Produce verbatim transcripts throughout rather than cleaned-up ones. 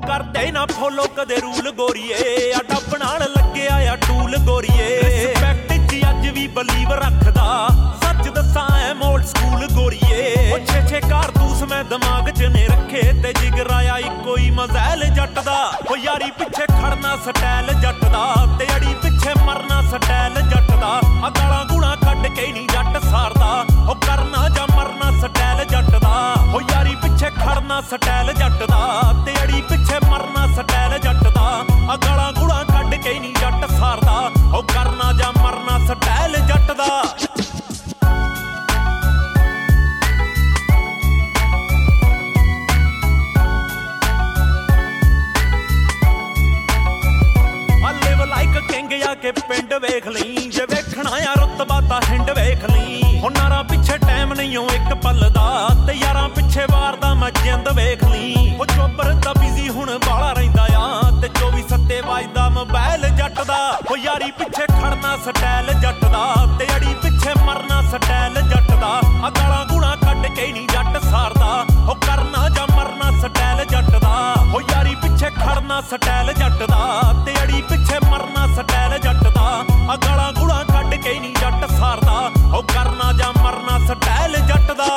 ਕਰਦੇ ਨਾ ਫੋਲੋ ਕਦੇ ਰੂਲ ਗੋਰੀਏ ਆ ਡੱਬ ਨਾਲ ਲੱਗਿਆ ਆ ਟੂਲ ਗੋਰੀਏ ਰਿਸਪੈਕਟ ਚ ਅੱਜ ਵੀ ਬਲੀਵ ਰੱਖਦਾ ਸੱਚ ਦੱਸਾਂ ਐ ਮੋਲਡ ਸਕੂਲ ਗੋਰੀਏ ਉਹ ਛੇ ਛੇ ਕਾਰਤੂਸ ਮੈਂ ਦਿਮਾਗ ਚ ਨੇ ਰੱਖੇ ਤੇ ਜਿਗਰਾਇਆ ਇੱਕੋ ਹੀ ਮਜ਼ੈਲ ਜੱਟ ਦਾ ਉਹ ਯਾਰੀ ਪਿੱਛੇ ਖੜਨਾ ਸਟਾਈਲ ਜੱਟ ਦਾ ਤੇ ਅੜੀ ਪਿੱਛੇ ਮਰਨਾ ਸਟਾਈਲ ਜੱਟ ਦਾ ਆ ਗਾਲਾਂ ਗੂਲਾਂ ਕੱਢ ਕੇ ਨਹੀਂ ਜੱਟ ਸਾਰਦਾ ਉਹ ਕਰਨਾ ਜਾਂ ਮਰਨਾ ਸਟਾਈਲ ਜੱਟ ਦਾ ਉਹ ਯਾਰੀ ਪਿੱਛੇ ਖੜਨਾ ਸਟਾਈਲ ਜੱਟ ਦਾ ਤੇ ਅੜੀ ਪਿੱਛੇ ਮਰਨਾ ਸਟਾਈਲ ਜੱਟ ਦਾ ਆ ਗਾਲਾਂ ਗੂਲਾਂ ਕੱਢ ਕੇ ਨਹੀਂ ਜੱਟ ਸਾਰਦਾ ਉਹ ਕਰਨਾ ਜਾਂ ਮਰਨਾ ਸਟਾਈਲ ਜੱਟ ਦਾ ਕੇ ਪਿੰਡ ਵੇਖ ਲਈ ਜੇ ਵੇਖਣਾ ਆ ਰੁਤਬਾ ਤਾਂ ਹਿੰਡ ਵੇਖ ਲਈ ਹੁਣ ਨਾਰਾਂ ਪਿੱਛੇ ਟਾਈਮ ਨਹੀਂ ਓ ਇੱਕ ਪਲ ਦਾ ਤੇ ਯਾਰਾਂ ਪਿੱਛੇ ਵਾਰ ਦਾ ਮੈਂ ਜਿੰਦ ਵੇਖ ਲਈ ਉਹ ਚੋਬਰ ਤਾਂ ਬਿਜ਼ੀ ਹੁਣ ਬਾਲਾ ਰਹਿੰਦਾ ਆ ਤੇ ਚੌਵੀ ਸੱਤੇ ਵੱਜਦਾ ਮੋਬਾਈਲ ਜੱਟ ਦਾ ਉਹ ਯਾਰੀ ਪਿੱਛੇ ਖੜਨਾ ਸਟਾਈਲ ਜੱਟ ਦਾ ਤੇ ਅੜੀ ਪਿੱਛੇ ਮਰਨਾ ਸਟਾਈਲ ਜੱਟ ਦਾ ਆ ਗਾਲਾਂ ਗੂਲਾਂ ਕੱਢ ਕੇ ਨਹੀਂ ਜੱਟ ਸਾਰਦਾ ਉਹ ਕਰਨਾ ਜਾਂ ਮਰਨਾ ਸਟਾਈਲ ਜੱਟ ਦਾ ਉਹ ਯਾਰੀ ਪਿੱਛੇ ਖੜਨਾ ਸਟਾਈਲ ਜੱਟ ਦਾ ਤੇ ਅੜੀ ਪਿੱਛੇ ਮਰਨਾ ਸਟਾਈਲ ਜੱਟ ਦਾ ਆ ਗਾਲਾਂ ਗੂਲਾਂ ਕੱਢ ਕੇ ਨਹੀਂ ਜੱਟ ਸਾਰਦਾ ਉਹ ਕਰਨਾ ਜਾਂ ਮਰਨਾ ਸਟਾਈਲ ਜੱਟ ਦਾ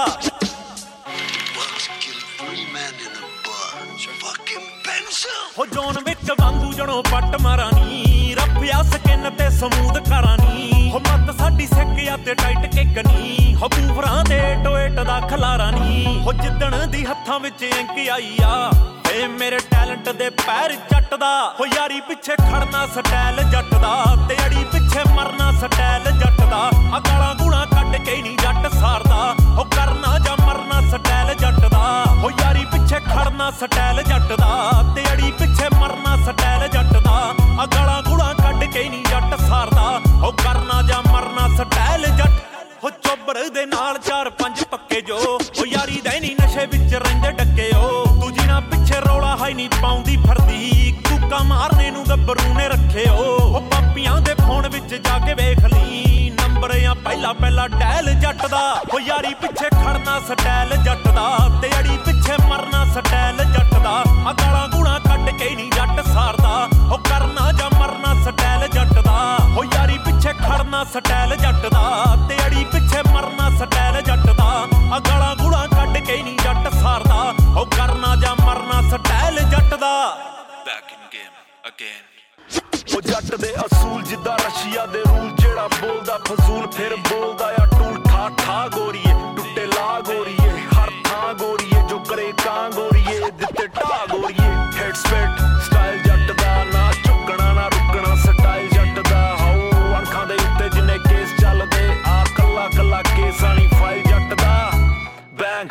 ਹੋ ਜੋਨ ਵਿੱਚ ਵਾਂਗੂ ਜਣੋ ਪੱਟ ਮਾਰਾਨੀ ਰੱਬਿਆ ਸਕਿਨ ਤੇ ਸਮੂਦ ਕਰਾਨੀ ਹੋ ਮੱਤ ਸਾਡੀ ਸਿੱਕ ਆ ਤੇ ਟਾਈਟ ਕਿੱਕ ਨੀ ਹੋ ਬੂਫਰਾਂ ਦੇ ਟੋਇਟ ਦਾ ਖਲਾਰਾ ਨੀ ਹੋ ਜਿੱਦਣ ਦੀ ਹੱਥਾਂ ਵਿੱਚ ਇੰਕ ਆਈ ਆ ਏ ਮੇਰੇ ਟੈਲੈਂਟ ਦੇ ਪੈਰ ਜੱਟ ਦਾ ਹੋ ਯਾਰੀ ਪਿੱਛੇ ਖੜਨਾ ਸਟਾਈਲ ਜੱਟ ਦਾ ਤੇ ਅੜੀ ਪਿੱਛੇ ਮਰਨਾ ਸਟਾਈਲ ਜੱਟ ਦਾ ਆ ਗਾਲਾਂ ਗੂਲਾਂ ਕੱਢ ਕੇ ਨਹੀਂ ਜੱਟ ਸਾਰਦਾ ਉਹ ਕਰਨਾ ਜਾਂ ਮਰਨਾ ਸਟਾਈਲ ਜੱਟ ਦਾ ਹੋ ਯਾਰੀ ਪਿੱਛੇ ਖੜਨਾ ਸਟਾਈਲ ਜੱਟ ਦਾ ਤੇ ਅੜੀ ਪਿੱਛੇ ਮਰਨਾ ਸਟਾਈਲ ਜੱਟ ਦਾ ਆ ਗਾਲਾਂ ਗੂਲਾਂ ਕੱਢ ਕੇ ਨਹੀਂ ਜੱਟ ਸਾਰਦਾ ਉਹ ਕਰਨਾ ਜਾਂ ਮਰਨਾ ਸਟਾਈਲ ਜੱਟ ਹੋ ਚੋਬਰ ਦੇ ਨਾਲ ਚਾਰ ਪੰਜ ਪੱਕੇ ਜੋ ਉਹ ਯਾਰੀ ਦੇ ਨਹੀਂ ਨਸ਼ੇ ਵਿੱਚ ਰਹਿੰਦੇ ਡੱਕੇ ਓ ਦੂਜੀ ਨਾ ਪਿੱਛੇ ਰੌਲਾ ਹਾਈ ਨਹੀਂ ਪਾਉਂਦੀ ਫਰਦੀ ਕੂਕਾ ਮਾਰਨੇ ਨੂੰ ਗੱਭਰੂ ਨੇ ਰੱਖੇ ਓ ਉਹ ਪਾਪੀਆਂ ਦੇ ਫੋਨ ਵਿੱਚ ਜਾ ਕੇ ਵੇਖ ਲਈ ਨੰਬਰ ਆ ਪਹਿਲਾ ਪਹਿਲਾ ਡੈਲ ਜੱਟ ਦਾ ਉਹ ਯਾਰੀ ਪਿੱਛੇ ਖੜਨਾ ਸਟਾਈਲ ਜੱਟ ਦਾ ਤੇ ਅੜੀ ਪਿੱਛੇ ਮਰਨਾ ਸਟਾਈਲ ਜੱਟ ਦਾ ਆ ਗਾਲਾਂ ਗੂਲਾਂ ਕੱਢ ਕੇ ਨਹੀਂ ਜੱਟ ਸਾਰਦਾ ਉਹ ਕਰਨਾ ਜਾਂ ਮਰਨਾ ਸਟਾਈਲ ਜੱਟ ਦਾ ਉਹ ਯਾਰੀ ਪਿੱਛੇ ਖੜਨਾ ਸਟਾਈਲ ਜੱਟ ਦਾ ਤੇ ਅੜੀ ਪਿੱਛੇ ਮਰਨਾ ਸਟਾਈਲ ਜੱਟ ਦਾ ਆ ਗਾਲਾਂ ਗੂਲਾਂ ਕੱਢ ਕੇ ਨਹੀਂ ਜੱਟ ਸਾਰਦਾ ਉਹ ਕਰਨਾ ਜਾਂ ਮਰਨਾ ਸਟਾਈਲ ਜੱਟ ਦਾ Back in game again ਉਹ ਜੱਟ ਦੇ ਅਸੂਲ ਜਿੱਦਾਂ ਰਸ਼ੀਆ ਦੇ ਰੂਲ ਜਿਹੜਾ ਬੋਲਦਾ ਫਜ਼ੂਲ ਫਿਰ ਬੋਲਦਾ ਆ ਟੂਲ ਠਾ ਠਾ ਗੋਰੀਏ ਟੁੱਟੇ ਲਾ ਗੋਰੀਏ ਹਰ ਥਾਂ ਗੋਰੀਏ ਜੋ ਕਰੇ ਕਾਂ ਗੋਰੀਏ ਦਿੱਤੇ ਢਾ ਗੋਰੀਏ ਹੈਡ ਸਪੈਟ ਸਟਾਈਲ ਜੱਟ ਦਾ ਨਾ ਝੁਕਣਾ ਨਾ ਰੁਕਣਾ ਸਟਾਈਲ ਜੱਟ ਦਾ ਹਾਉ ਅੱਖਾਂ ਦੇ ਉੱਤੇ ਜਿੰਨੇ ਕੇਸ ਚੱਲਦੇ ਆ ਕੱਲਾ ਕੱਲਾ ਕੇਸਾਂ ਨੀ ਫਾਈਲ ਜੱਟ ਦਾ ਬੈਂਗ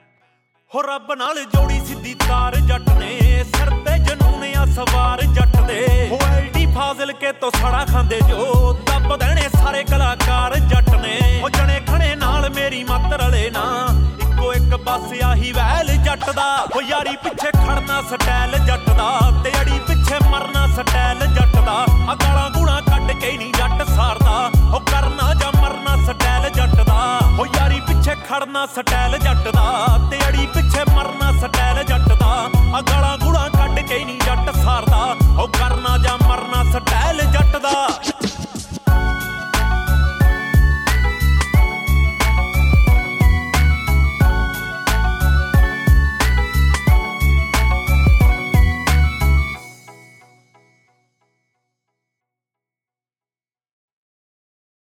ਹੋ ਰੱਬ ਨਾਲ ਜੋੜੀ ਸਿੱਧੀ ਤਾਰ ਜੱਟ ਨੇ ਸਿਰ ਤੇ ਜਨੂਨ ਆ ਸਵਾਰ ਜੱਟ ਦੇ ਹੋ ਐਲਡੀ ਫਾਜ਼ਿਲ ਕੇ ਤੋਂ ਸੜਾ ਖਾਂਦੇ ਜੋ ਦੱਬ ਦੇਣੇ ਸਾਰੇ ਕਲਾਕਾਰ ਜੱਟ ਨੇ ਹੋ ਜਣੇ ਖਣੇ ਨਾਲ ਮੇਰੀ ਮੱਤ ਰਲੇ ਨਾ ਇੱਕੋ ਇੱਕ ਬਸ ਆਹੀ ਵੈਲ ਜੱਟ ਦਾ ਹੋ ਯਾਰੀ ਪਿੱਛੇ ਖੜਨਾ ਸਟਾਈਲ ਜੱਟ ਦਾ ਤੇ ਅੜੀ ਪਿੱਛੇ ਮਰਨਾ ਸਟਾਈਲ ਜੱਟ ਦਾ ਆ ਗਾਲਾਂ ਗੂਲਾਂ ਕੱਢ ਕੇ ਨਹੀਂ ਜੱਟ ਸਾਰਦਾ ਉਹ ਕਰਨਾ ਜਾਂ ਮਰਨਾ ਸਟਾਈਲ ਜੱਟ ਦਾ ਹੋ ਯਾਰੀ ਪਿੱਛੇ ਖੜਨਾ ਸਟਾਈਲ ਜੱਟ ਦਾ